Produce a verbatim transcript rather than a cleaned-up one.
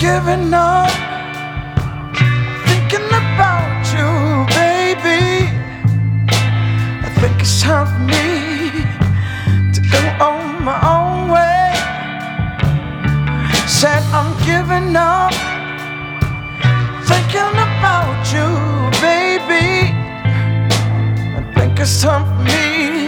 giving up, thinking about you, baby. I think it's time for me to go on my own way. Said I'm giving up, thinking about you, baby. I think it's time for me